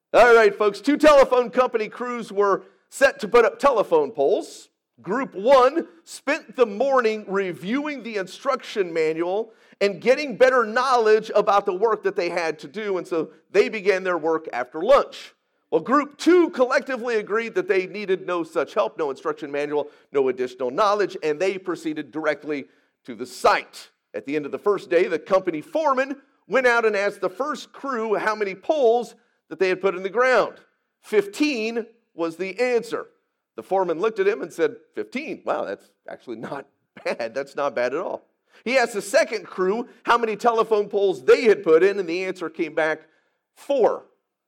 All right, folks, 2 telephone company crews were set to put up telephone poles. Group 1 spent the morning reviewing the instruction manual and getting better knowledge about the work that they had to do, and so they began their work after lunch. Well, Group 2 collectively agreed that they needed no such help, no instruction manual, no additional knowledge, and they proceeded directly to the site. At the end of the first day, the company foreman went out and asked the first crew how many poles that they had put in the ground. 15 was the answer. The foreman looked at him and said, 15? Wow, that's actually not bad. That's not bad at all. He asked the second crew how many telephone poles they had put in, and the answer came back, 4.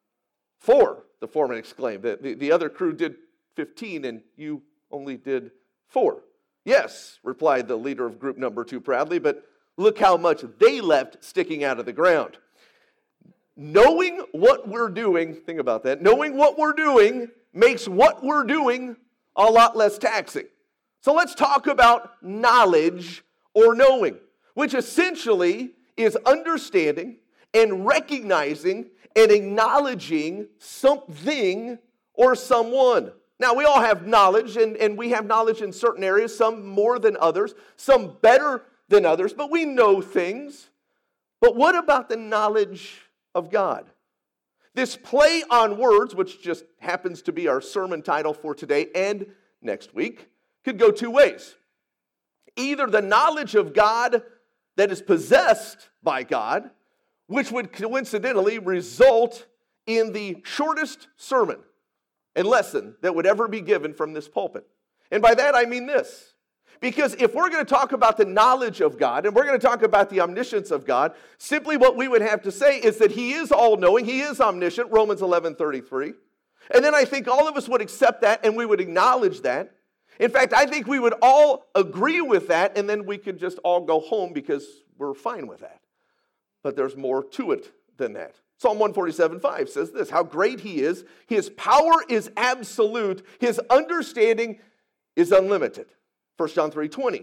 4, the foreman exclaimed. The other crew did 15, and you only did 4. Yes, replied the leader of group number 2 proudly, but look how much they left sticking out of the ground. Knowing what we're doing, think about that, knowing what we're doing makes what we're doing a lot less taxing. So let's talk about knowledge or knowing, which essentially is understanding and recognizing and acknowledging something or someone. Now, we all have knowledge, and we have knowledge in certain areas, some more than others, some better than others, but we know things. But what about the knowledge of God? This play on words, which just happens to be our sermon title for today and next week, could go 2 ways. Either the knowledge of God that is possessed by God, which would coincidentally result in the shortest sermon and lesson that would ever be given from this pulpit. And by that I mean this. Because if we're going to talk about the knowledge of God, and we're going to talk about the omniscience of God, simply what we would have to say is that He is all-knowing, He is omniscient, Romans 11:33. And then I think all of us would accept that, and we would acknowledge that. In fact, I think we would all agree with that, and then we could just all go home because we're fine with that. But there's more to it than that. Psalm 147:5 says this, how great He is, His power is absolute, His understanding is unlimited. 1 John 3:20,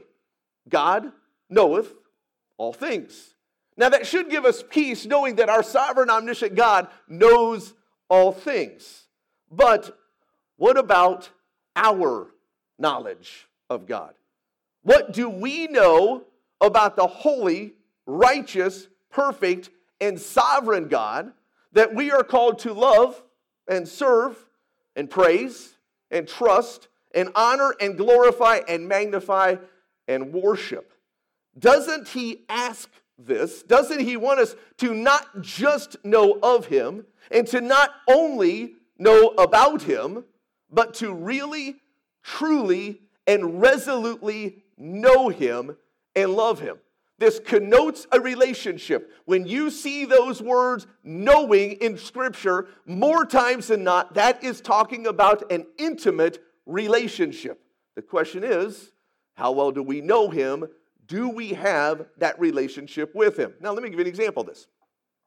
God knoweth all things. Now that should give us peace knowing that our sovereign omniscient God knows all things. But what about our knowledge of God? What do we know about the holy, righteous, perfect, and sovereign God that we are called to love and serve and praise and trust and honor and glorify and magnify and worship? Doesn't He ask this? Doesn't He want us to not just know of Him and to not only know about Him, but to really, truly, and resolutely know Him and love Him? This connotes a relationship. When you see those words knowing in Scripture, more times than not, that is talking about an intimate relationship. The question is, how well do we know Him? Do we have that relationship with Him? Now, let me give you an example of this.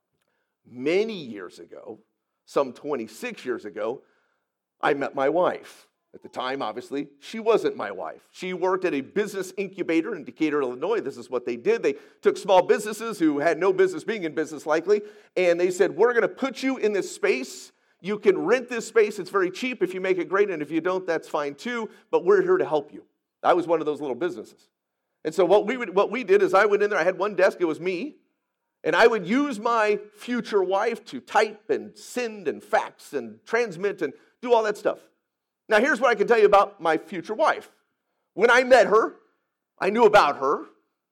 Many years ago, some 26 years ago, I met my wife. At the time, obviously, she wasn't my wife. She worked at a business incubator in Decatur, Illinois. This is what they did. They took small businesses who had no business being in business likely, and they said, we're going to put you in this space. You can rent this space. It's very cheap if you make it great, and if you don't, that's fine too, but we're here to help you. I was one of those little businesses. And so what we did is I went in there. I had one desk. It was me, and I would use my future wife to type and send and fax and transmit and do all that stuff. Now, here's what I can tell you about my future wife. When I met her, I knew about her.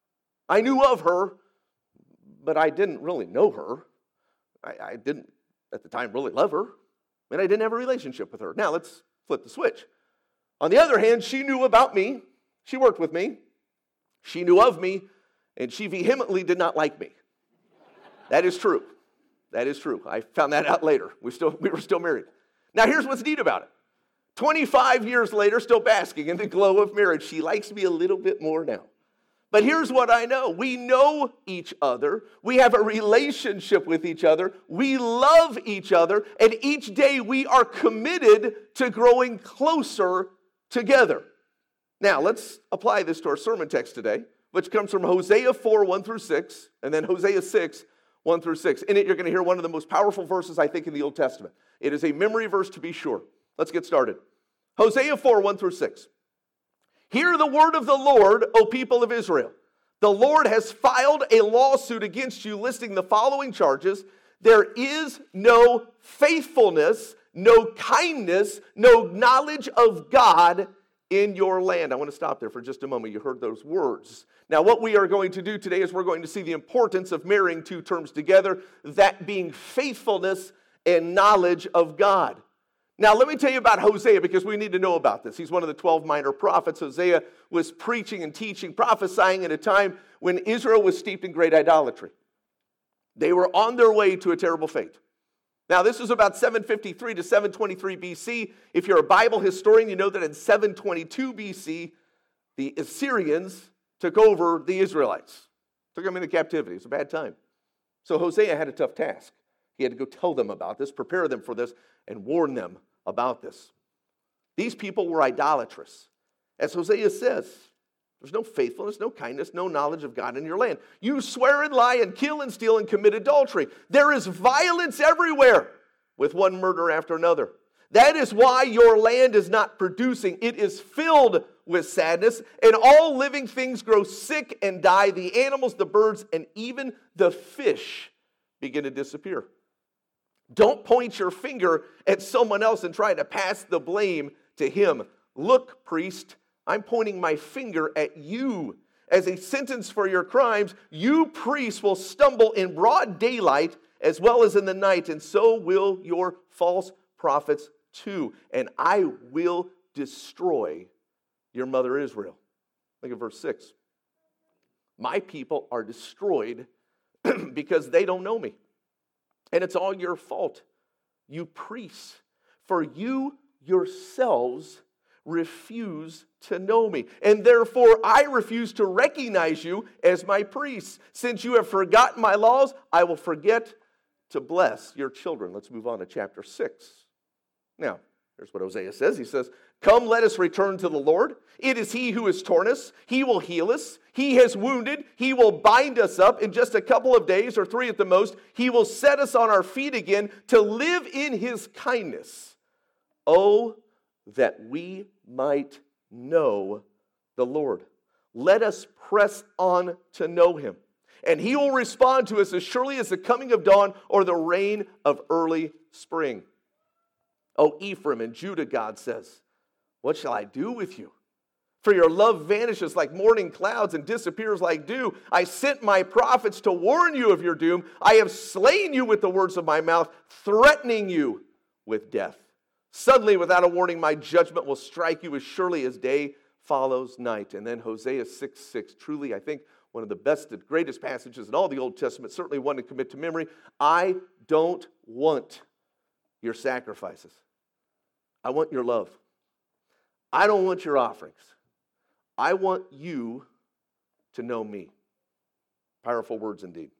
I knew of her, but I didn't really know her. I didn't, at the time, really love her, and I didn't have a relationship with her. Now, let's flip the switch. On the other hand, she knew about me. She worked with me. She knew of me, and she vehemently did not like me. That is true. That is true. I found that out later. We were still married. Now, here's what's neat about it. 25 years later, still basking in the glow of marriage. She likes me a little bit more now. But here's what I know. We know each other. We have a relationship with each other. We love each other. And each day we are committed to growing closer together. Now, let's apply this to our sermon text today, which comes from Hosea 4, 1 through 6, and then Hosea 6, 1 through 6. In it, you're going to hear one of the most powerful verses, I think, in the Old Testament. It is a memory verse to be sure. Let's get started. Hosea 4, 1 through 6. Hear the word of the Lord, O people of Israel. The Lord has filed a lawsuit against you listing the following charges. There is no faithfulness, no kindness, no knowledge of God in your land. I want to stop there for just a moment. You heard those words. Now, what we are going to do today is we're going to see the importance of marrying two terms together, that being faithfulness and knowledge of God. Now, let me tell you about Hosea because we need to know about this. He's one of the 12 minor prophets. Hosea was preaching and teaching, prophesying at a time when Israel was steeped in great idolatry. They were on their way to a terrible fate. Now, this is about 753 to 723 BC. If you're a Bible historian, you know that in 722 BC, the Assyrians took over the Israelites, took them into captivity. It was a bad time. So Hosea had a tough task. He had to go tell them about this, prepare them for this, and warn them about this. These people were idolatrous. As Hosea says, there's no faithfulness, no kindness, no knowledge of God in your land. You swear and lie and kill and steal and commit adultery. There is violence everywhere, with one murder after another. That is why your land is not producing. It is filled with sadness, and all living things grow sick and die. The animals, the birds, and even the fish begin to disappear. Don't point your finger at someone else and try to pass the blame to him. Look, priest, I'm pointing my finger at you. As a sentence for your crimes, you priests will stumble in broad daylight as well as in the night, and so will your false prophets too. And I will destroy your mother Israel. Look at verse 6. My people are destroyed because they don't know me. And it's all your fault, you priests, for you yourselves refuse to know me. And therefore I refuse to recognize you as my priests. Since you have forgotten my laws, I will forget to bless your children. Let's move on to chapter 6. Now, here's what Hosea says. He says, come, let us return to the Lord. It is he who has torn us. He will heal us. He has wounded. He will bind us up in just a couple of days, or 3 at the most. He will set us on our feet again to live in his kindness. Oh, that we might know the Lord. Let us press on to know him. And he will respond to us as surely as the coming of dawn or the rain of early spring. O Ephraim and Judah, God says, what shall I do with you? For your love vanishes like morning clouds and disappears like dew. I sent my prophets to warn you of your doom. I have slain you with the words of my mouth, threatening you with death. Suddenly, without a warning, my judgment will strike you as surely as day follows night. And then Hosea 6:6, truly, I think, one of the best and greatest passages in all the Old Testament, certainly one to commit to memory. I don't want your sacrifices. I want your love. I don't want your offerings. I want you to know me. Powerful words indeed.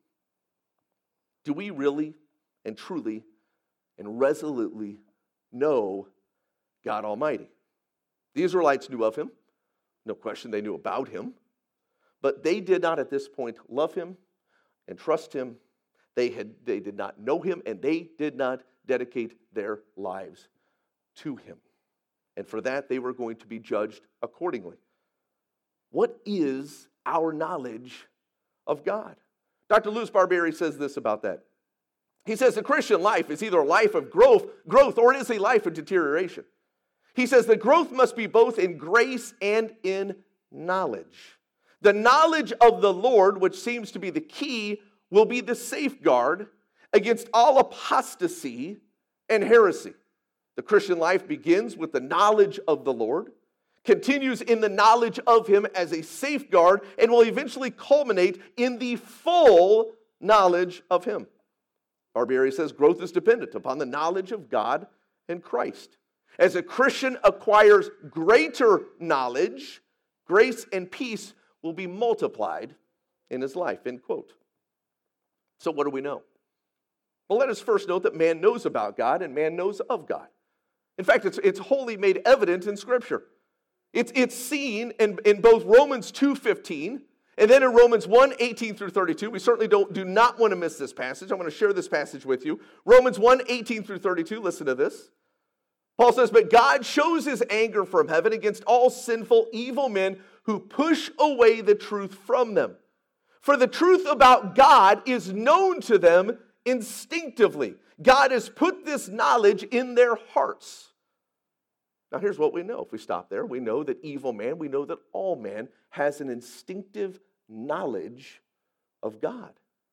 Do we really and truly and resolutely know God Almighty? The Israelites knew of him. No question they knew about him. But they did not at this point love him and trust him. They did not know him, and they did not dedicate their lives to him. And for that, they were going to be judged accordingly. What is our knowledge of God? Dr. Louis Barbieri says this about that. He says the Christian life is either a life of growth, or it is a life of deterioration. He says the growth must be both in grace and in knowledge. The knowledge of the Lord, which seems to be the key, will be the safeguard against all apostasy and heresy. The Christian life begins with the knowledge of the Lord, continues in the knowledge of him as a safeguard, and will eventually culminate in the full knowledge of him. Barbieri says growth is dependent upon the knowledge of God and Christ. As a Christian acquires greater knowledge, grace and peace will be multiplied in his life, end quote. So what do we know? Well, let us first note that man knows about God and man knows of God. In fact, it's wholly made evident in Scripture. It's seen in both Romans 2:15 And then in Romans 1:18 through 32, we certainly do not want to miss this passage. I want to share this passage with you. Romans 1:18 through 32, listen to this. Paul says, "But God shows his anger from heaven against all sinful, evil men who push away the truth from them. For the truth about God is known to them instinctively." God has put this knowledge in their hearts. Now here's what we know. If we stop there, we know that evil man, we know that all man has an instinctive knowledge of God.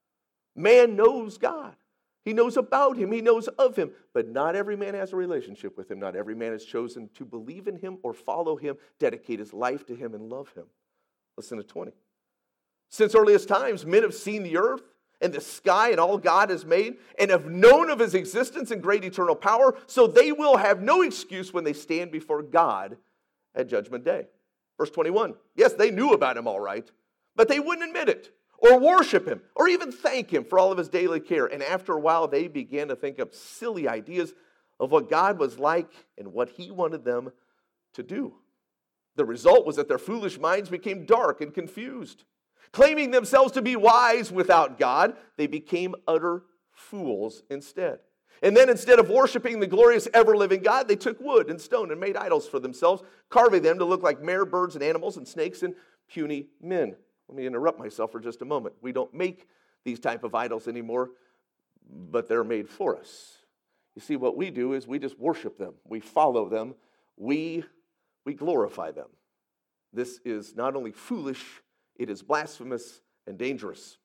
Man knows God. He knows about him. He knows of him. But not every man has a relationship with him. Not every man has chosen to believe in him or follow him, dedicate his life to him, and love him. Listen to 20. "Since earliest times, men have seen the earth and the sky and all God has made, and have known of his existence and great eternal power, so they will have no excuse when they stand before God at Judgment Day." Verse 21. Yes, they knew about him all right, but they wouldn't admit it, or worship him, or even thank him for all of his daily care. And after a while, they began to think up silly ideas of what God was like and what he wanted them to do. The result was that their foolish minds became dark and confused. Claiming themselves to be wise without God, they became utter fools instead. And then instead of worshiping the glorious ever-living God, they took wood and stone and made idols for themselves, carving them to look like mere birds and animals and snakes and puny men. Let me interrupt myself for just a moment. We don't make these type of idols anymore, but they're made for us. You see, what we do is we just worship them. We follow them. We glorify them. This is not only foolish, it is blasphemous and dangerous.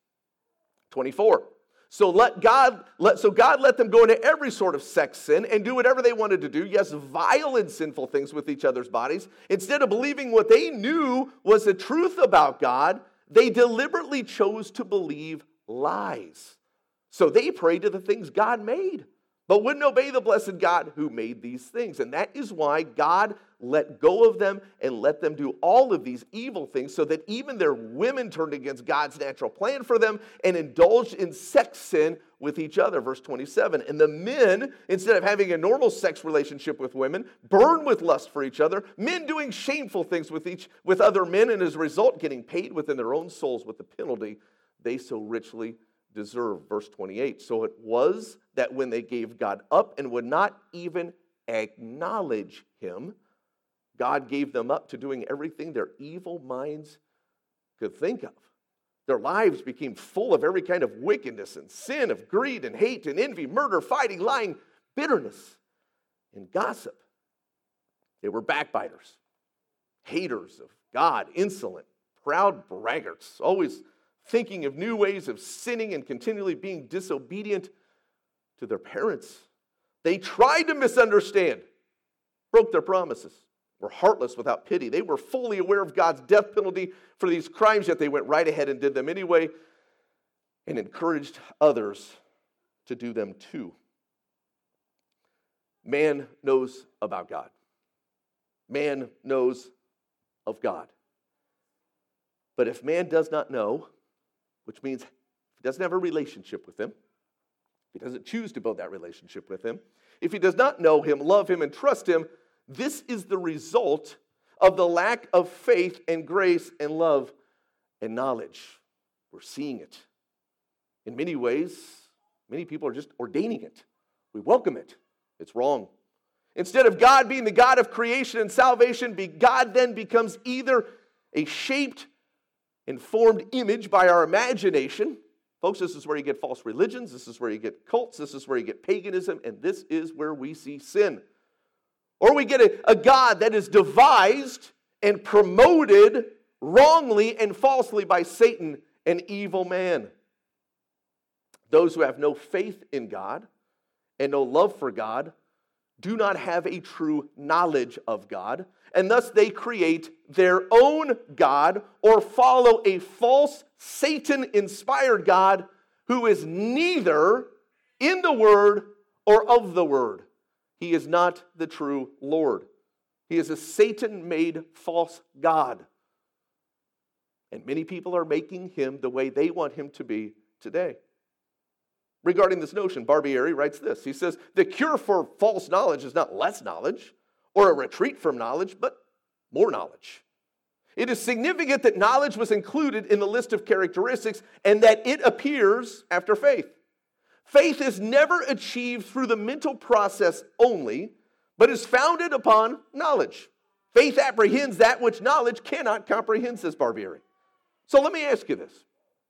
24. So God let them go into every sort of sex sin and do whatever they wanted to do. Yes, vile and sinful things with each other's bodies. Instead of believing what they knew was the truth about God, they deliberately chose to believe lies. So they prayed to the things God made, but wouldn't obey the blessed God who made these things. And that is why God let go of them and let them do all of these evil things, so that even their women turned against God's natural plan for them and indulged in sex sin with each other. Verse 27, and the men, instead of having a normal sex relationship with women, burned with lust for each other, men doing shameful things with other men, and as a result getting paid within their own souls with the penalty they so richly deserve. Verse 28, so it was that when they gave God up and would not even acknowledge him, God gave them up to doing everything their evil minds could think of. Their lives became full of every kind of wickedness and sin, of greed and hate and envy, murder, fighting, lying, bitterness, and gossip. They were backbiters, haters of God, insolent, proud braggarts, always thinking of new ways of sinning and continually being disobedient to their parents. They tried to misunderstand, broke their promises, were heartless without pity. They were fully aware of God's death penalty for these crimes, yet they went right ahead and did them anyway and encouraged others to do them too. Man knows about God. Man knows of God. But if man does not know, which means if he doesn't have a relationship with him, if he doesn't choose to build that relationship with him, if he does not know him, love him, and trust him, this is the result of the lack of faith and grace and love and knowledge. We're seeing it. In many ways, many people are just ordaining it. We welcome it. It's wrong. Instead of God being the God of creation and salvation, God then becomes either a shaped and formed image by our imagination. Folks, this is where you get false religions. This is where you get cults. This is where you get paganism. And this is where we see sin. Or we get a God that is devised and promoted wrongly and falsely by Satan, an evil man. Those who have no faith in God and no love for God do not have a true knowledge of God, and thus they create their own God or follow a false Satan-inspired God who is neither in the Word or of the Word. He is not the true Lord. He is a Satan-made false God. And many people are making him the way they want him to be today. Regarding this notion, Barbieri writes this. He says, the cure for false knowledge is not less knowledge or a retreat from knowledge, but more knowledge. It is significant that knowledge was included in the list of characteristics and that it appears after faith. Faith is never achieved through the mental process only, but is founded upon knowledge. Faith apprehends that which knowledge cannot comprehend, says Barbieri. So let me ask you this.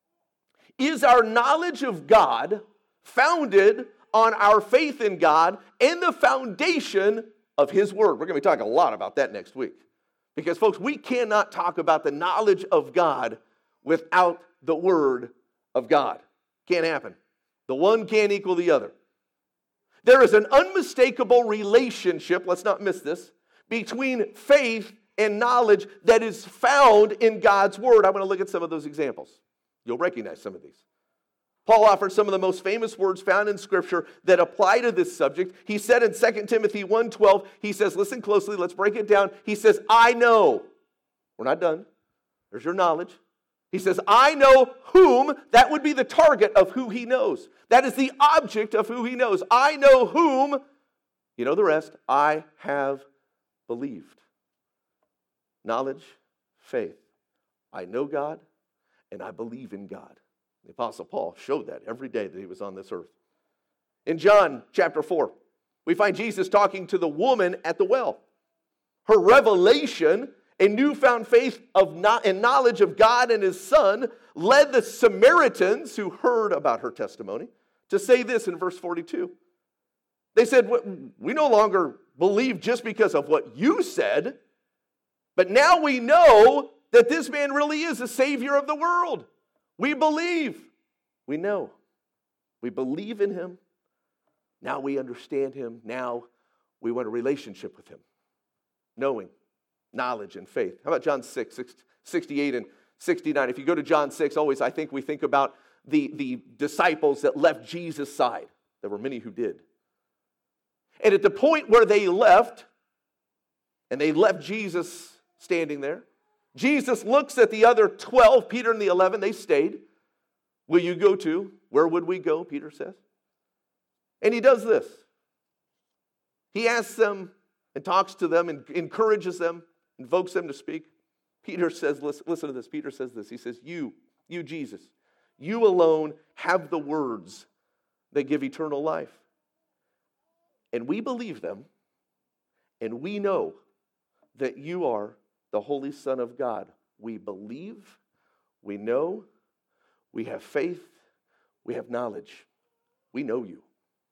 Is our knowledge of God founded on our faith in God and the foundation of His Word? We're going to be talking a lot about that next week. Because, folks, we cannot talk about the knowledge of God without the Word of God. Can't happen. The one can't equal the other. There is an unmistakable relationship, let's not miss this, between faith and knowledge that is found in God's Word. I'm going to look at some of those examples. You'll recognize some of these. Paul offered some of the most famous words found in Scripture that apply to this subject. He said in 2 Timothy 1:12, he says, listen closely, let's break it down. He says, I know. We're not done. There's your knowledge. He says, I know whom. That would be the target of who he knows. That is the object of who he knows. I know whom. You know the rest. I have believed. Knowledge, faith. I know God, and I believe in God. The Apostle Paul showed that every day that he was on this earth. In John chapter 4, we find Jesus talking to the woman at the well. Her revelation and newfound faith and knowledge of God and His Son led the Samaritans who heard about her testimony to say this in verse 42. They said, we no longer believe just because of what you said, but now we know that this man really is the Savior of the world. We believe. We know. We believe in Him. Now we understand Him. Now we want a relationship with Him. Knowing, knowledge, and faith. How about John 6, 68 and 69? If you go to John 6, always I think we think about the disciples that left Jesus' side. There were many who did. And at the point where they left, and they left Jesus standing there, Jesus looks at the other 12, Peter and the 11, they stayed. Will you go too? Where would we go, Peter says. And he does this. He asks them and talks to them and encourages them, invokes them to speak. Peter says, listen to this. Peter says this. He says, you Jesus, you alone have the words that give eternal life. And we believe them, and we know that you are the Holy Son of God. We believe, we know, we have faith, we have knowledge. We know you.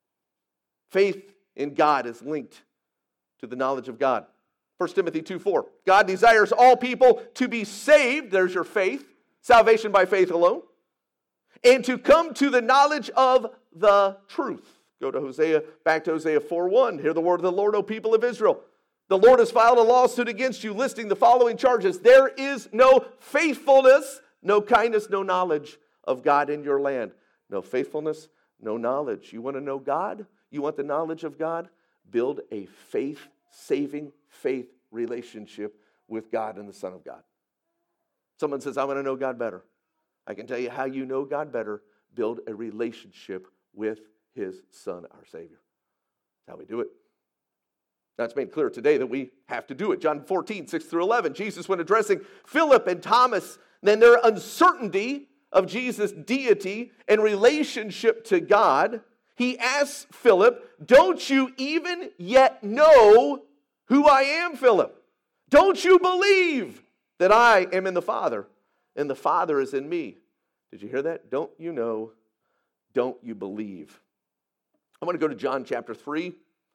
Faith in God is linked to the knowledge of God. 1 Timothy 2:4. God desires all people to be saved. There's your faith. Salvation by faith alone. And to come to the knowledge of the truth. Go to back to Hosea 4:1. Hear the word of the Lord, O people of Israel. The Lord has filed a lawsuit against you, listing the following charges. There is no faithfulness, no kindness, no knowledge of God in your land. No faithfulness, no knowledge. You want to know God? You want the knowledge of God? Build a faith-saving faith relationship with God and the Son of God. Someone says, I want to know God better. I can tell you how you know God better. Build a relationship with His Son, our Savior. That's how we do it. Now, it's made clear today that we have to do it. John 14, 6 through 11. Jesus, when addressing Philip and Thomas, then their uncertainty of Jesus' deity and relationship to God, He asks Philip, don't you even yet know who I am, Philip? Don't you believe that I am in the Father and the Father is in me? Did you hear that? Don't you know? Don't you believe? I want to go to John chapter 3.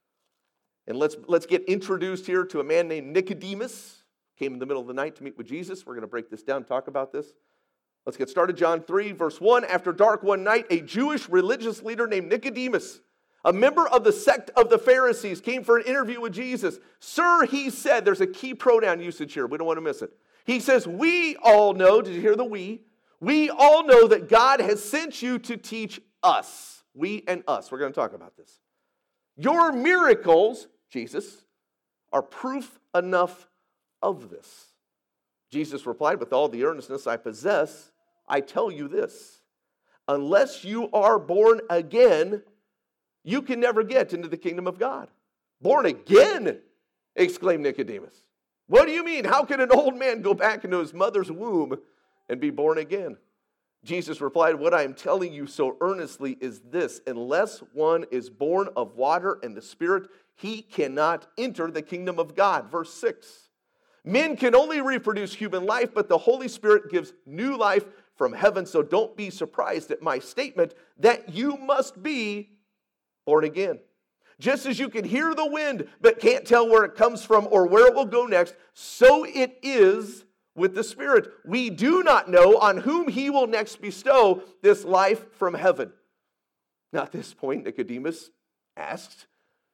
And let's get introduced here to a man named Nicodemus. Came in the middle of the night to meet with Jesus. We're going to break this down, talk about this. Let's get started. John 3, verse 1. After dark one night, a Jewish religious leader named Nicodemus, a member of the sect of the Pharisees, came for an interview with Jesus. Sir, he said, there's a key pronoun usage here. We don't want to miss it. He says, we all know, did you hear the we? We all know that God has sent you to teach us. We and us. We're going to talk about this. Your miracles, Jesus, are proof enough of this. Jesus replied, with all the earnestness I possess, I tell you this. Unless you are born again, you can never get into the kingdom of God. Born again, exclaimed Nicodemus. What do you mean? How can an old man go back into his mother's womb and be born again? Jesus replied, what I am telling you so earnestly is this: unless one is born of water and the Spirit, he cannot enter the kingdom of God. Verse 6. Men can only reproduce human life, but the Holy Spirit gives new life from heaven. So don't be surprised at my statement that you must be born again. Just as you can hear the wind but can't tell where it comes from or where it will go next, so it is with the Spirit. We do not know on whom he will next bestow this life from heaven. Now at this point, Nicodemus asked,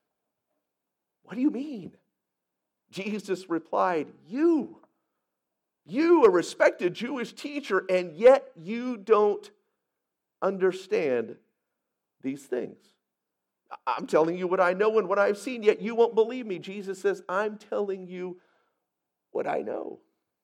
what do you mean? Jesus replied, you, a respected Jewish teacher, and yet you don't understand these things. I'm telling you what I know and what I've seen, yet you won't believe me. Jesus says, I'm telling you what I know,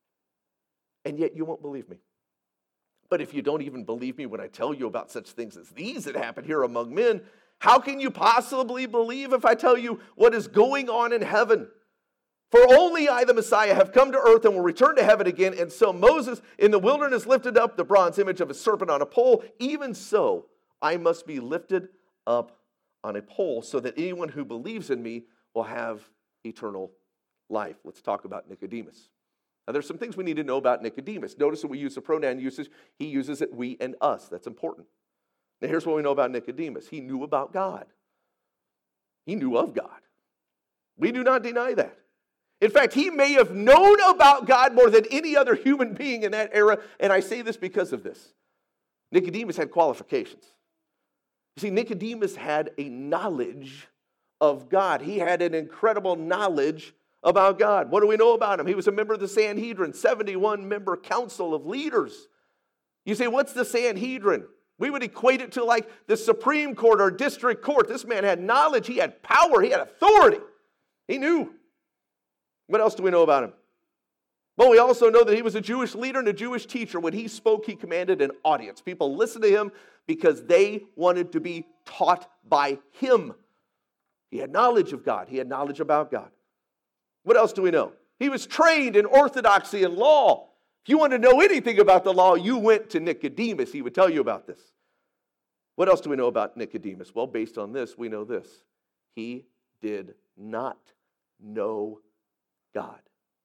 and yet you won't believe me. But if you don't even believe me when I tell you about such things as these that happen here among men, how can you possibly believe if I tell you what is going on in heaven? For only I, the Messiah, have come to earth and will return to heaven again. And so Moses in the wilderness lifted up the bronze image of a serpent on a pole. Even so, I must be lifted up on a pole so that anyone who believes in me will have eternal life. Let's talk about Nicodemus. Now, there's some things we need to know about Nicodemus. Notice that we use the pronoun usage. He uses it we and us. That's important. Now, here's what we know about Nicodemus. He knew about God. He knew of God. We do not deny that. In fact, he may have known about God more than any other human being in that era, and I say this because of this. Nicodemus had qualifications. You see, Nicodemus had a knowledge of God. He had an incredible knowledge about God. What do we know about him? He was a member of the Sanhedrin, 71-member council of leaders. You say, what's the Sanhedrin? We would equate it to like the Supreme Court or district court. This man had knowledge, he had power, he had authority. He knew. What else do we know about him? Well, we also know that he was a Jewish leader and a Jewish teacher. When he spoke, he commanded an audience. People listened to him because they wanted to be taught by him. He had knowledge of God. He had knowledge about God. What else do we know? He was trained in orthodoxy and law. If you want to know anything about the law, you went to Nicodemus. He would tell you about this. What else do we know about Nicodemus? Well, based on this, we know this. He did not know God.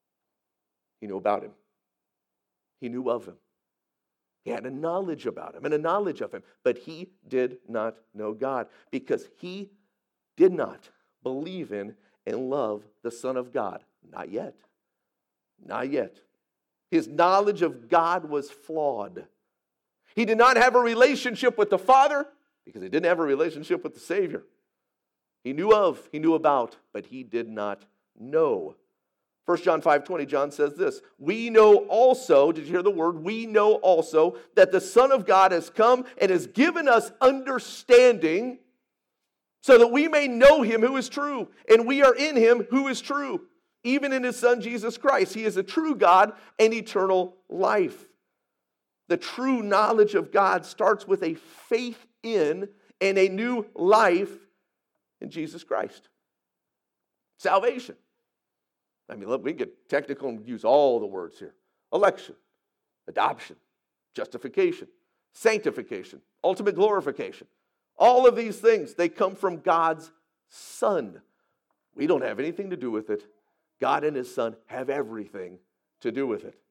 He knew about him. He knew of him. He had a knowledge about him and a knowledge of him, but he did not know God because he did not believe in and love the Son of God. Not yet. Not yet. His knowledge of God was flawed. He did not have a relationship with the Father because he didn't have a relationship with the Savior. He knew of, he knew about, but he did not know. 1 John 5:20, John says this, we know also, did you hear the word? We know also that the Son of God has come and has given us understanding so that we may know him who is true, and we are in him who is true, even in his Son Jesus Christ. He is a true God and eternal life. The true knowledge of God starts with a faith in and a new life in Jesus Christ. Salvation. I mean, look, we can get technical and use all the words here. Election, adoption, justification, sanctification, ultimate glorification. All of these things, they come from God's Son. We don't have anything to do with it. God and his Son have everything to do with it.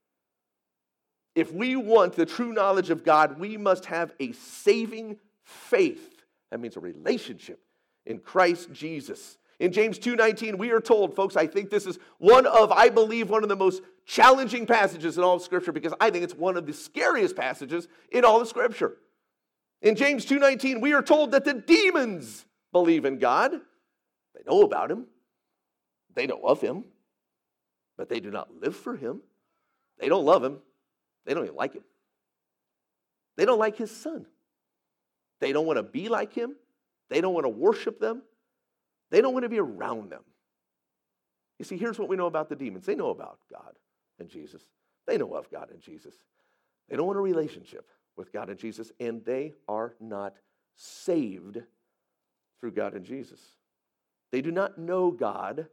If we want the true knowledge of God, we must have a saving faith. That means a relationship in Christ Jesus. In James 2:19, we are told, folks, I think this is I believe one of the most challenging passages in all of Scripture because I think it's one of the scariest passages in all of Scripture. In James 2:19, we are told that the demons believe in God. They know about him. They know of him. But they do not live for him. They don't love him. They don't even like him. They don't like his Son. They don't want to be like him. They don't want to worship them. They don't want to be around them. You see, here's what we know about the demons. They know about God and Jesus. They know of God and Jesus. They don't want a relationship with God and Jesus, and they are not saved through God and Jesus. They do not know God,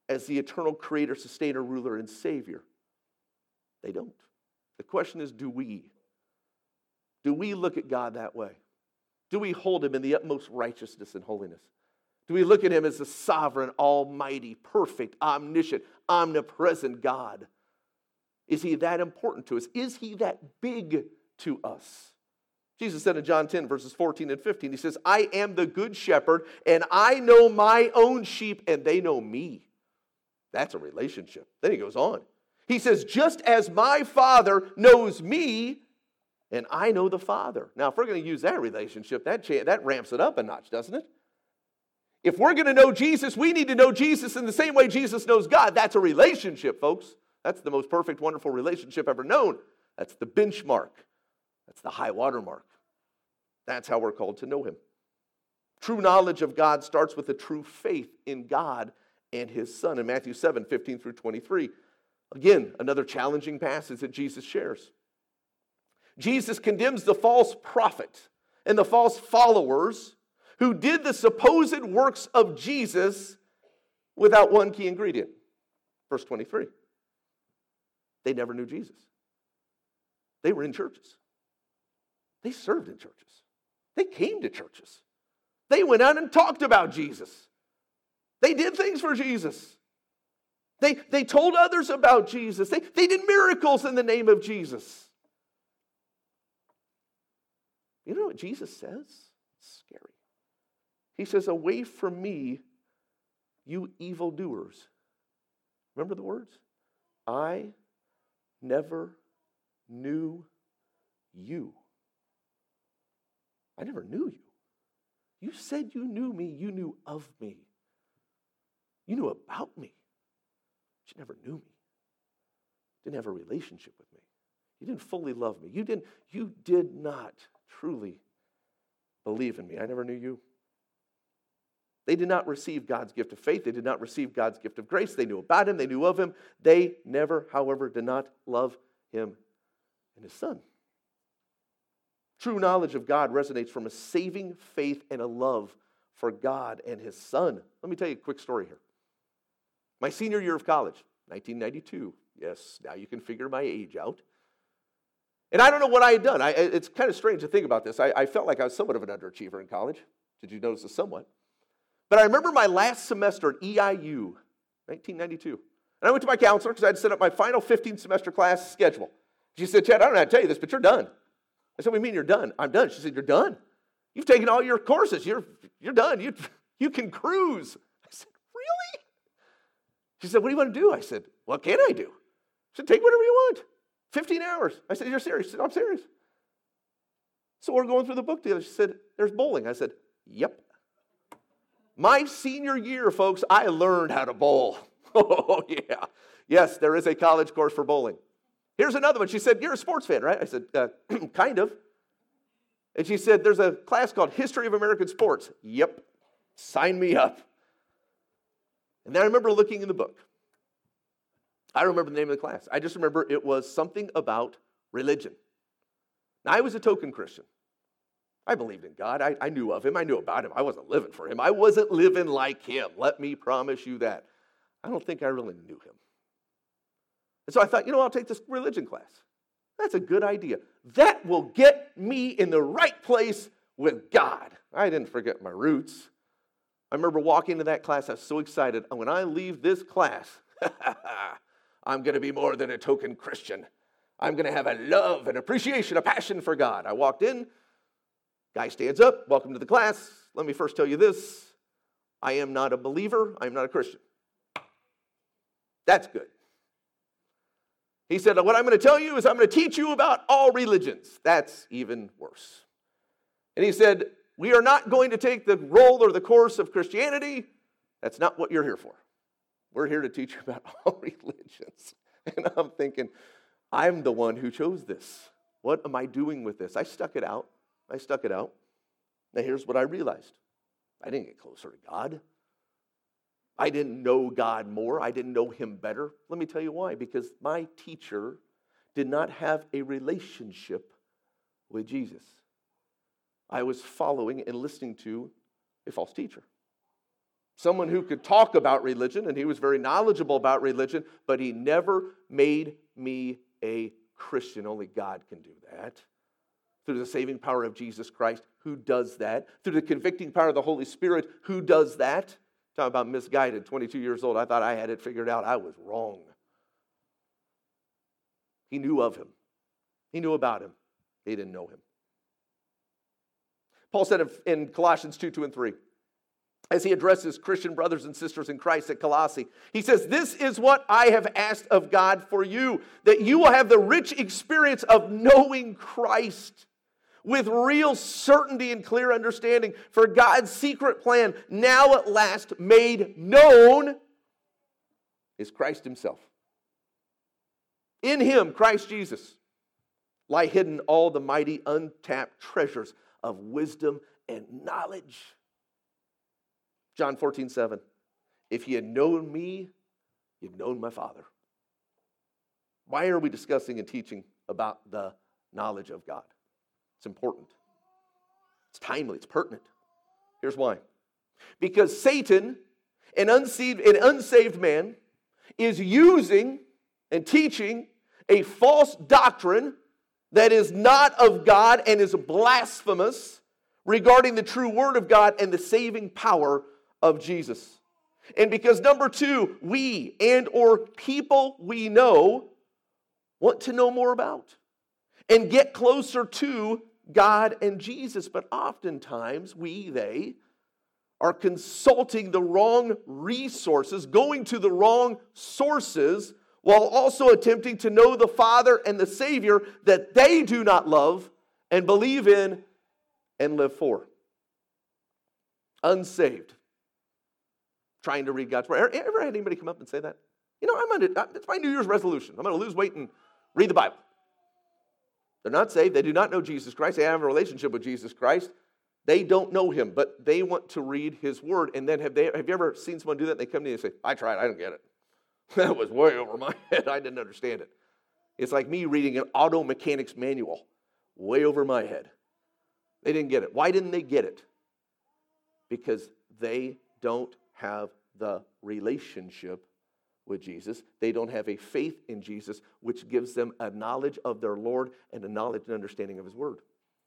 as the eternal creator, sustainer, ruler, and savior. They don't. The question is, do we? Do we look at God that way? Do we hold him in the utmost righteousness and holiness? Do we look at him as the sovereign, almighty, perfect, omniscient, omnipresent God? Is he that important to us? Is he that big to us? Jesus said in John 10, verses 14 and 15, he says, I am the good shepherd, and I know my own sheep, and they know me. That's a relationship. Then he goes on. He says, just as my Father knows me, and I know the Father. Now, if we're going to use that relationship, that ramps it up a notch, doesn't it? If we're going to know Jesus, we need to know Jesus in the same way Jesus knows God. That's a relationship, folks. That's the most perfect, wonderful relationship ever known. That's the benchmark. That's the high water mark. That's how we're called to know him. True knowledge of God starts with a true faith in God and his Son. In Matthew 7, 15 through 23. Again, another challenging passage that Jesus shares. Jesus condemns the false prophet and the false followers who did the supposed works of Jesus without one key ingredient. Verse 23. They never knew Jesus. They were in churches. They served in churches. They came to churches. They went out and talked about Jesus. They did things for Jesus. They told others about Jesus. They did miracles in the name of Jesus. You know what Jesus says? It's scary. He says, away from me, you evildoers. Remember the words? I never knew you. I never knew you. You said you knew me. You knew of me. You knew about me. But you never knew me. Didn't have a relationship with me. You didn't fully love me. You did not truly believe in me. I never knew you. They did not receive God's gift of faith. They did not receive God's gift of grace. They knew about him. They knew of him. They never, however, did not love him and his Son. True knowledge of God resonates from a saving faith and a love for God and his Son. Let me tell you a quick story here. My senior year of college, 1992. Yes, now you can figure my age out. And I don't know what I had done. It's kind of strange to think about this. I felt like I was somewhat of an underachiever in college. Did you notice this somewhat? But I remember my last semester at EIU, 1992. And I went to my counselor because I had set up my final 15-semester class schedule. She said, Chad, I don't know how to tell you this, but you're done. I said, what do you mean you're done? I'm done. She said, you're done. You've taken all your courses. You're done. You can cruise. I said, really? She said, what do you want to do? I said, what can I do? She said, take whatever you want. 15 hours. I said, you're serious? She said, I'm serious. So we're going through the book together. She said, there's bowling. I said, yep. My senior year, folks, I learned how to bowl. Oh, yeah. Yes, there is a college course for bowling. Here's another one. She said, you're a sports fan, right? I said, kind of. And she said, there's a class called History of American Sports. Yep. Sign me up. And then I remember looking in the book. I don't remember the name of the class. I just remember it was something about religion. Now, I was a token Christian. I believed in God. I knew of him. I knew about him. I wasn't living for him. I wasn't living like him. Let me promise you that. I don't think I really knew him. And so I thought, I'll take this religion class. That's a good idea. That will get me in the right place with God. I didn't forget my roots. I remember walking into that class. I was so excited. And when I leave this class, I'm going to be more than a token Christian. I'm going to have a love, an appreciation, a passion for God. I walked in. Guy stands up. Welcome to the class. Let me first tell you this. I am not a believer. I am not a Christian. That's good. He said, what I'm going to tell you is I'm going to teach you about all religions. That's even worse. And he said, we are not going to take the role or the course of Christianity. That's not what you're here for. We're here to teach you about all religions. And I'm thinking, I'm the one who chose this. What am I doing with this? I stuck it out. Now here's what I realized. I didn't get closer to God. I didn't know God more. I didn't know him better. Let me tell you why. Because my teacher did not have a relationship with Jesus. I was following and listening to a false teacher. someone who could talk about religion, and he was very knowledgeable about religion, but he never made me a Christian. Only God can do that. Through the saving power of Jesus Christ, who does that? Through the convicting power of the Holy Spirit, who does that? Talking about misguided, 22 years old. I thought I had it figured out. I was wrong. He knew of him. He knew about him. They didn't know him. Paul said in Colossians 2, and 3, as he addresses Christian brothers and sisters in Christ at Colossae, he says, "This is what I have asked of God for you, that you will have the rich experience of knowing Christ with real certainty and clear understanding. For God's secret plan, now at last made known, is Christ himself. In him, Christ Jesus, lie hidden all the mighty untapped treasures of wisdom and knowledge." John 14:7. If you had known me, you've known my Father. Why are we discussing and teaching about the knowledge of God? It's important. It's timely. It's pertinent. Here's why. Because Satan, an unsaved man, is using and teaching a false doctrine that is not of God and is blasphemous regarding the true word of God and the saving power of Jesus. And because number two, we and or people we know want to know more about and get closer to God and Jesus. But oftentimes they are consulting the wrong resources, going to the wrong sources, while also attempting to know the Father and the Savior that they do not love and believe in and live for. Unsaved. Trying to read God's Word. Ever had anybody come up and say that? It's my New Year's resolution. I'm going to lose weight and read the Bible. They're not saved. They do not know Jesus Christ. They have a relationship with Jesus Christ. They don't know him, but they want to read his word. And then have you ever seen someone do that? They come to you and say, I tried. I don't get it. That was way over my head. I didn't understand it. It's like me reading an auto mechanic's manual. Way over my head. They didn't get it. Why didn't they get it? Because they don't have the relationship with Jesus. They don't have a faith in Jesus, which gives them a knowledge of their Lord and a knowledge and understanding of his word.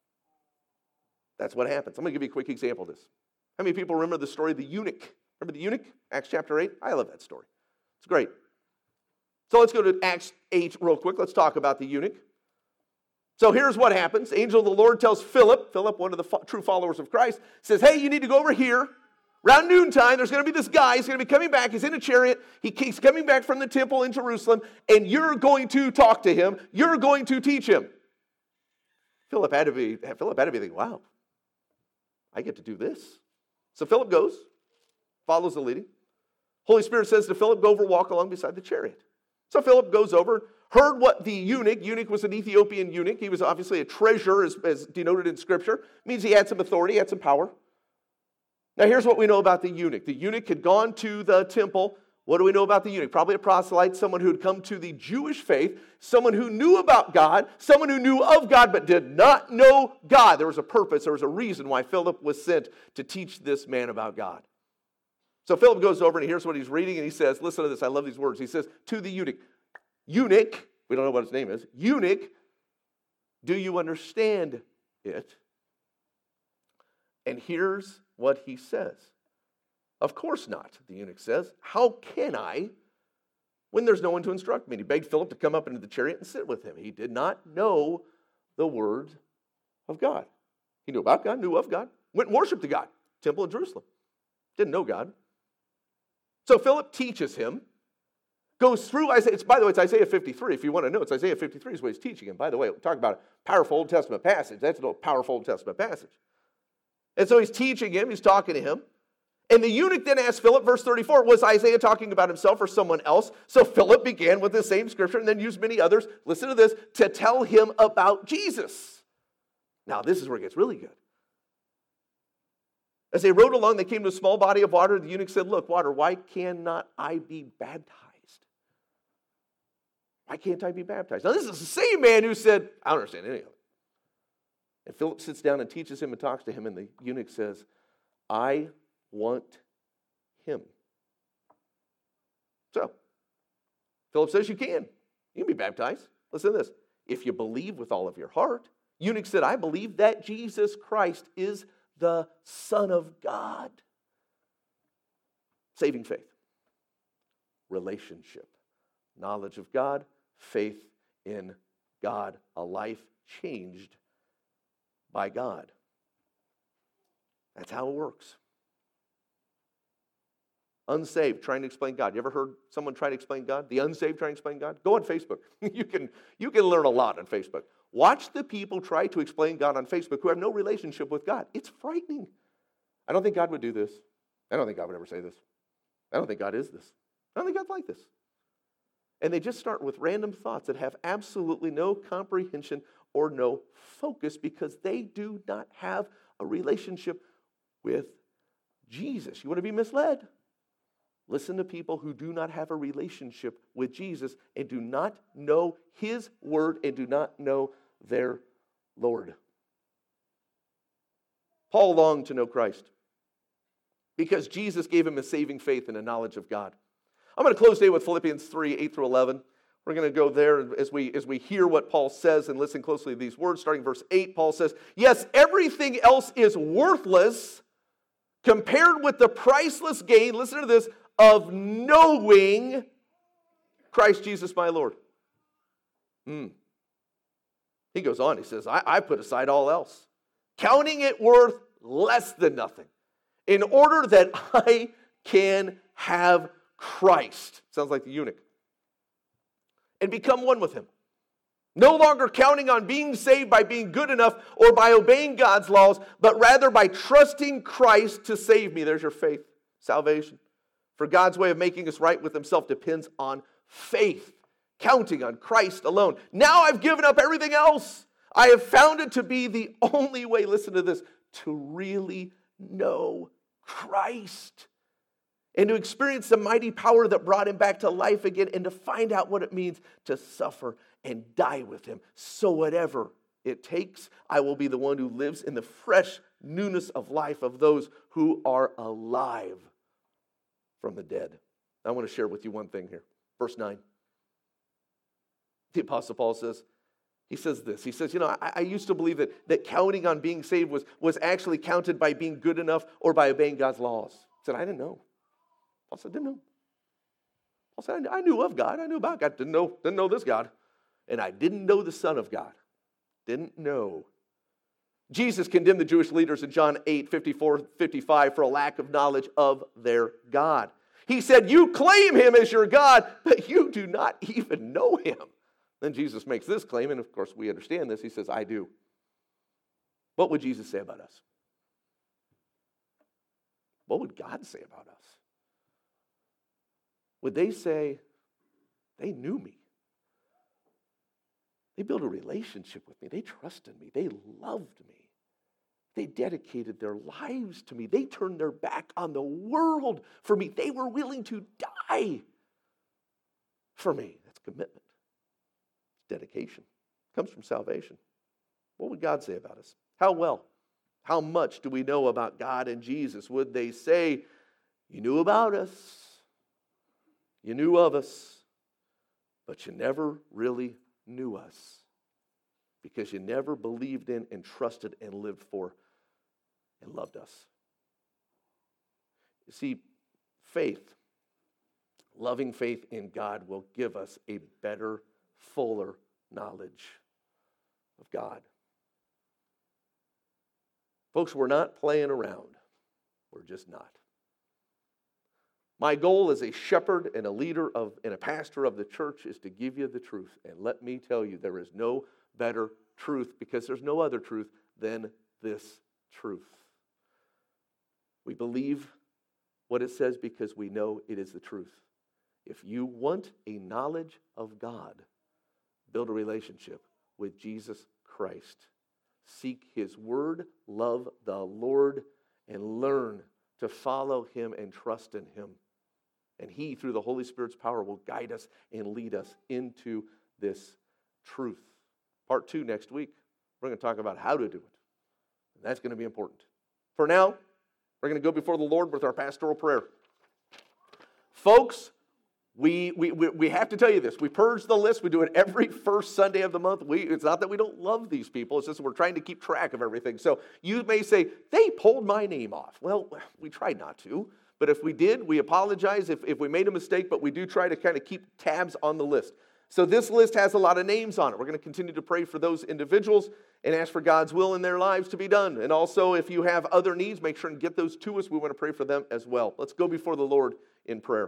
That's what happens. I'm going to give you a quick example of this. How many people remember the story of the eunuch? Remember the eunuch? Acts chapter 8? I love that story. It's great. So let's go to Acts 8 real quick. Let's talk about the eunuch. So here's what happens. Angel of the Lord tells Philip, one of the true followers of Christ, says, hey, you need to go over here. Around noontime, there's going to be this guy. He's going to be coming back. He's in a chariot. He's coming back from the temple in Jerusalem, and you're going to talk to him. You're going to teach him. Philip had to be thinking, wow, I get to do this. So Philip goes, follows the leading. Holy Spirit says to Philip, go over, walk along beside the chariot. So Philip goes over, heard what the eunuch was an Ethiopian eunuch. He was obviously a treasurer, as denoted in Scripture. It means he had some authority, had some power. Now here's what we know about the eunuch. The eunuch had gone to the temple. What do we know about the eunuch? Probably a proselyte, someone who had come to the Jewish faith, someone who knew about God, someone who knew of God but did not know God. There was a purpose, there was a reason why Philip was sent to teach this man about God. So Philip goes over and here's what he's reading and he says, listen to this, I love these words. He says to the eunuch, we don't know what his name is, eunuch, do you understand it? And here's what he says. Of course not, the eunuch says. How can I when there's no one to instruct me? And he begged Philip to come up into the chariot and sit with him. He did not know the word of God. He knew about God, knew of God, went and worshiped the God, temple in Jerusalem. Didn't know God. So Philip teaches him, goes through Isaiah. By the way, it's Isaiah 53. If you want to know, it's Isaiah 53 is what he's teaching him. By the way, we're talking about a powerful Old Testament passage. That's a powerful Old Testament passage. And so he's teaching him, he's talking to him. And the eunuch then asked Philip, verse 34, was Isaiah talking about himself or someone else? So Philip began with the same scripture and then used many others, listen to this, to tell him about Jesus. Now this is where it gets really good. As they rode along, they came to a small body of water. The eunuch said, look, water, why cannot I be baptized? Why can't I be baptized? Now this is the same man who said, I don't understand any of it. And Philip sits down and teaches him and talks to him, and the eunuch says, I want him. So, Philip says you can. You can be baptized. Listen to this. If you believe with all of your heart. Eunuch said, I believe that Jesus Christ is the Son of God. Saving faith. Relationship. Knowledge of God. Faith in God. A life changed by God. That's how it works. Unsaved, trying to explain God. You ever heard someone try to explain God? The unsaved trying to explain God? Go on Facebook. You can learn a lot on Facebook. Watch the people try to explain God on Facebook who have no relationship with God. It's frightening. I don't think God would do this. I don't think God would ever say this. I don't think God is this. I don't think God's like this. And they just start with random thoughts that have absolutely no comprehension or no focus because they do not have a relationship with Jesus. You want to be misled? Listen to people who do not have a relationship with Jesus and do not know His word and do not know their Lord. Paul longed to know Christ because Jesus gave him a saving faith and a knowledge of God. I'm going to close today with Philippians 3, 8 through 11. We're going to go there as we hear what Paul says and listen closely to these words. Starting verse 8, Paul says, yes, everything else is worthless compared with the priceless gain, listen to this, of knowing Christ Jesus my Lord. He goes on, he says, I put aside all else, counting it worth less than nothing, in order that I can have Christ. Sounds like the eunuch. And become one with him. No longer counting on being saved by being good enough or by obeying God's laws, but rather by trusting Christ to save me. There's your faith, salvation. For God's way of making us right with himself depends on faith, counting on Christ alone. Now I've given up everything else. I have found it to be the only way, listen to this, to really know Christ. And to experience the mighty power that brought him back to life again, and to find out what it means to suffer and die with him. So whatever it takes, I will be the one who lives in the fresh newness of life of those who are alive from the dead. I want to share with you one thing here. Verse 9. The Apostle Paul says, he says this. He says, I used to believe that counting on being saved was actually counted by being good enough or by obeying God's laws. He said, I didn't know. Paul said, didn't know. Paul said, I knew of God. I knew about God. Didn't know this God. And I didn't know the Son of God. Didn't know. Jesus condemned the Jewish leaders in John 8, 54, 55 for a lack of knowledge of their God. He said, you claim him as your God, but you do not even know him. Then Jesus makes this claim, and of course we understand this. He says, I do. What would Jesus say about us? What would God say about us? Would they say, they knew me? They built a relationship with me. They trusted me. They loved me. They dedicated their lives to me. They turned their back on the world for me. They were willing to die for me. That's commitment. It's dedication. It comes from salvation. What would God say about us? How well? How much do we know about God and Jesus? Would they say, you knew about us, you knew of us, but you never really knew us because you never believed in and trusted and lived for and loved us. You see, faith, loving faith in God will give us a better, fuller knowledge of God. Folks, we're not playing around. We're just not. My goal as a shepherd and a leader and a pastor of the church is to give you the truth. And let me tell you, there is no better truth because there's no other truth than this truth. We believe what it says because we know it is the truth. If you want a knowledge of God, build a relationship with Jesus Christ. Seek his word, love the Lord, and learn to follow him and trust in him. And he, through the Holy Spirit's power, will guide us and lead us into this truth. Part 2 next week, we're going to talk about how to do it. And that's going to be important. For now, we're going to go before the Lord with our pastoral prayer. Folks, we have to tell you this. We purge the list. We do it every first Sunday of the month. It's not that we don't love these people. It's just we're trying to keep track of everything. So you may say, they pulled my name off. Well, we tried not to. But if we did, we apologize if we made a mistake. But we do try to kind of keep tabs on the list. So this list has a lot of names on it. We're going to continue to pray for those individuals and ask for God's will in their lives to be done. And also, if you have other needs, make sure and get those to us. We want to pray for them as well. Let's go before the Lord in prayer.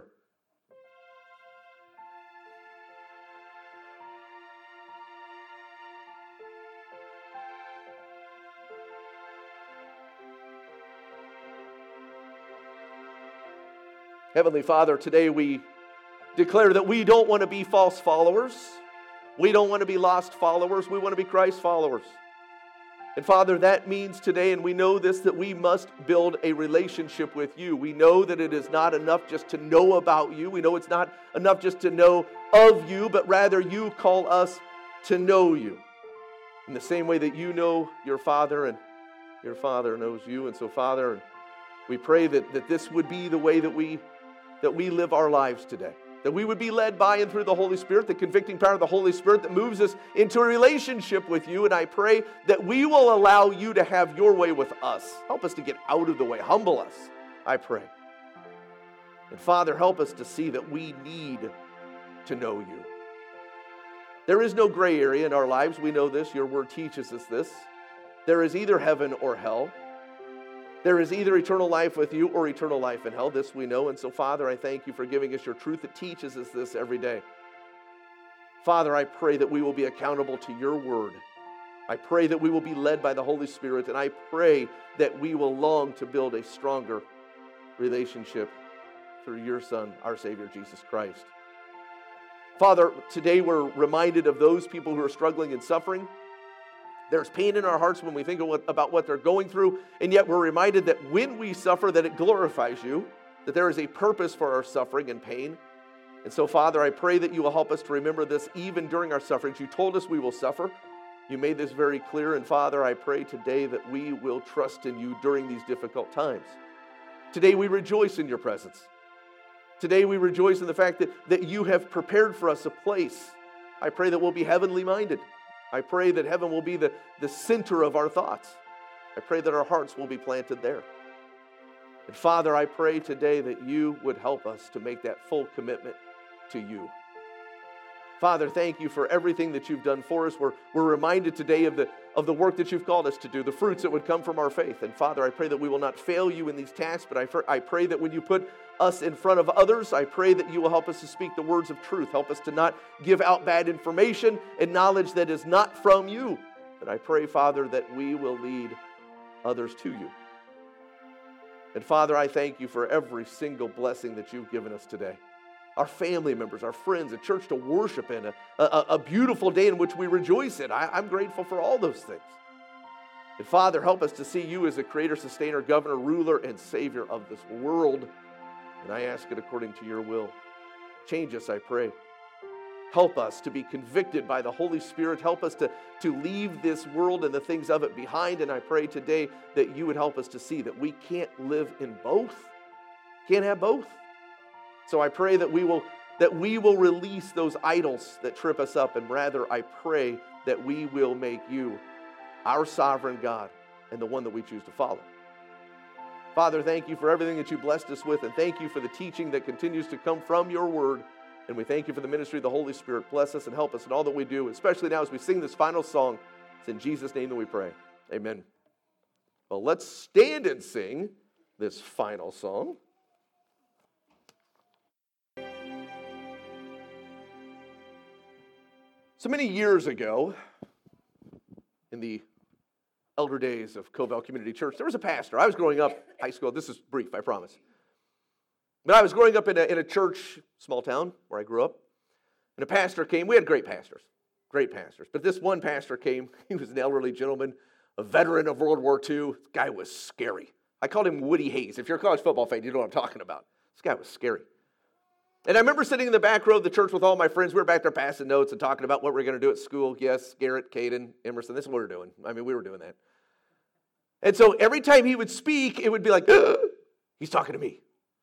Heavenly Father, today we declare that we don't want to be false followers. We don't want to be lost followers. We want to be Christ followers. And Father, that means today, and we know this, that we must build a relationship with you. We know that it is not enough just to know about you. We know it's not enough just to know of you, but rather you call us to know you. In the same way that you know your Father and your Father knows you. And so, Father, we pray that this would be the way that we live our lives today. That we would be led by and through the Holy Spirit, the convicting power of the Holy Spirit that moves us into a relationship with you. And I pray that we will allow you to have your way with us. Help us to get out of the way. Humble us, I pray. And Father, help us to see that we need to know you. There is no gray area in our lives. We know this. Your word teaches us this. There is either heaven or hell. There is either eternal life with you or eternal life in hell. This we know. And so, Father, I thank you for giving us your truth that teaches us this every day. Father, I pray that we will be accountable to your word. I pray that we will be led by the Holy Spirit. And I pray that we will long to build a stronger relationship through your Son, our Savior, Jesus Christ. Father, today we're reminded of those people who are struggling and suffering. There's pain in our hearts when we think about what they're going through, and yet we're reminded that when we suffer, that it glorifies you, that there is a purpose for our suffering and pain. And so, Father, I pray that you will help us to remember this even during our sufferings. You told us we will suffer. You made this very clear, and Father, I pray today that we will trust in you during these difficult times. Today we rejoice in your presence. Today we rejoice in the fact that you have prepared for us a place. I pray that we'll be heavenly minded. I pray that heaven will be the center of our thoughts. I pray that our hearts will be planted there. And Father, I pray today that you would help us to make that full commitment to you. Father, thank you for everything that you've done for us. We're reminded today of the work that you've called us to do, the fruits that would come from our faith. And Father, I pray that we will not fail you in these tasks, but I pray that when you put us in front of others, I pray that you will help us to speak the words of truth. Help us to not give out bad information and knowledge that is not from you. But I pray, Father, that we will lead others to you. And Father, I thank you for every single blessing that you've given us today. Our family members, our friends, a church to worship in, a beautiful day in which we rejoice in. I'm grateful for all those things. And Father, help us to see you as the creator, sustainer, governor, ruler, and savior of this world. And I ask it according to your will. Change us, I pray. Help us to be convicted by the Holy Spirit. Help us to leave this world and the things of it behind. And I pray today that you would help us to see that we can't live in both. Can't have both. So I pray that we will release those idols that trip us up, and rather I pray that we will make you our sovereign God and the one that we choose to follow. Father, thank you for everything that you blessed us with, and thank you for the teaching that continues to come from your word. And we thank you for the ministry of the Holy Spirit. Bless us and help us in all that we do, especially now as we sing this final song. It's in Jesus' name that we pray. Amen. Well, let's stand and sing this final song. So many years ago, in the elder days of Covell Community Church, there was a pastor. I was growing up, high school. This is brief, I promise. But I was growing up in a church, small town where I grew up, and a pastor came. We had great pastors. But this one pastor came. He was an elderly gentleman, a veteran of World War II. This guy was scary. I called him Woody Hayes. If you're a college football fan, you know what I'm talking about. This guy was scary. And I remember sitting in the back row of the church with all my friends. We were back there passing notes and talking about what we were going to do at school. Yes, Garrett, Caden, Emerson, this is what we were doing. I mean, we were doing that. And so every time he would speak, it would be like, he's talking to me.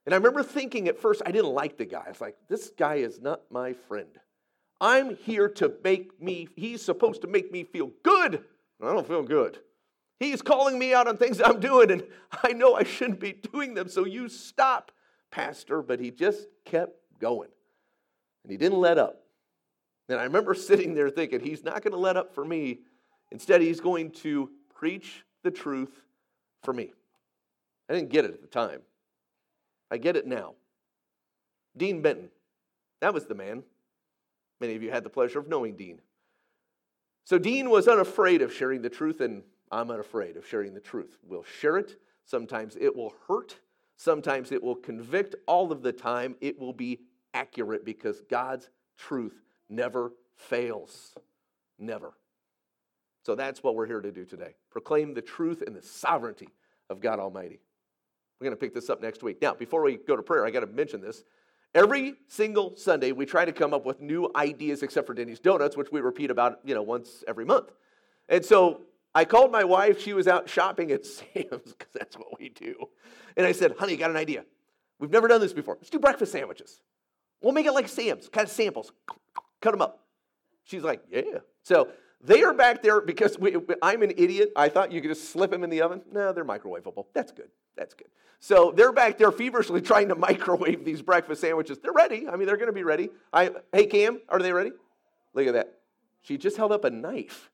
And I remember thinking at first, I didn't like the guy. I was like, this guy is not my friend. I'm here to he's supposed to make me feel good. I don't feel good. He's calling me out on things I'm doing, and I know I shouldn't be doing them, so you stop, Pastor. But he just kept going, and he didn't let up. And I remember sitting there thinking, he's not going to let up for me. Instead, he's going to preach the truth for me. I didn't get it at the time. I get it now. Dean Benton, that was the man. Many of you had the pleasure of knowing Dean. So Dean was unafraid of sharing the truth, and I'm unafraid of sharing the truth. We'll share it. Sometimes it will hurt. Sometimes it will convict. All of the time it will be accurate because God's truth never fails. Never. So that's what we're here to do today. Proclaim the truth and the sovereignty of God Almighty. We're going to pick this up next week. Now, before we go to prayer, I got to mention this. Every single Sunday, we try to come up with new ideas, except for Denny's Donuts, which we repeat about, once every month. And so I called my wife. She was out shopping at Sam's, because that's what we do. And I said, honey, got an idea. We've never done this before. Let's do breakfast sandwiches. We'll make it like Sam's, kind of samples. Cut them up. She's like, yeah. So they are back there because I'm an idiot. I thought you could just slip them in the oven. No, they're microwavable. That's good. That's good. So they're back there feverishly trying to microwave these breakfast sandwiches. They're ready. I mean, they're going to be ready. Hey, Cam, are they ready? Look at that. She just held up a knife.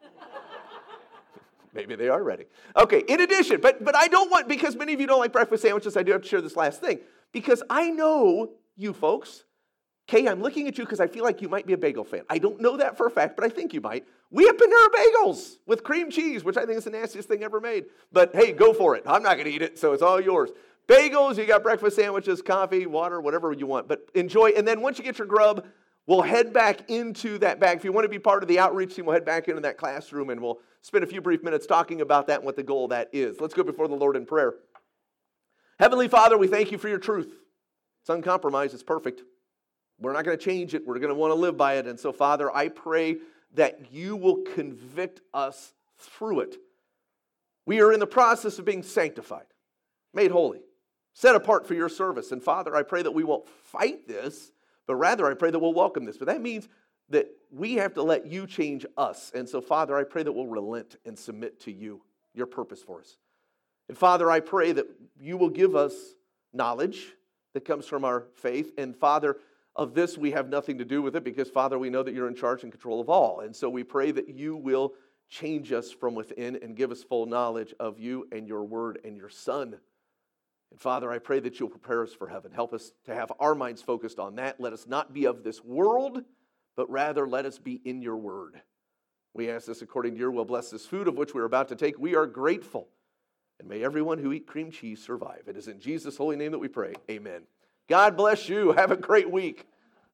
Maybe they are ready. Okay, in addition, but I don't want, because many of you don't like breakfast sandwiches, I do have to share this last thing. Because I know you folks, Kay, I'm looking at you because I feel like you might be a bagel fan. I don't know that for a fact, but I think you might. We have Panera Bagels with cream cheese, which I think is the nastiest thing ever made. But hey, go for it. I'm not going to eat it, so it's all yours. Bagels, you got breakfast sandwiches, coffee, water, whatever you want. But enjoy. And then once you get your grub, we'll head back into that bag. If you want to be part of the outreach team, we'll head back into that classroom, and we'll spend a few brief minutes talking about that and what the goal of that is. Let's go before the Lord in prayer. Heavenly Father, we thank you for your truth. It's uncompromised. It's perfect. We're not going to change it. We're going to want to live by it. And so, Father, I pray that you will convict us through it. We are in the process of being sanctified, made holy, set apart for your service. And, Father, I pray that we won't fight this, but rather I pray that we'll welcome this. But that means that we have to let you change us. And so, Father, I pray that we'll relent and submit to you, your purpose for us. And, Father, I pray that you will give us knowledge that comes from our faith. And, Father, of this, we have nothing to do with it because, Father, we know that you're in charge and control of all. And so we pray that you will change us from within and give us full knowledge of you and your word and your Son. And, Father, I pray that you'll prepare us for heaven. Help us to have our minds focused on that. Let us not be of this world, but rather let us be in your word. We ask this according to your will. Bless this food of which we're about to take. We are grateful. And may everyone who eats cream cheese survive. It is in Jesus' holy name that we pray. Amen. God bless you. Have a great week.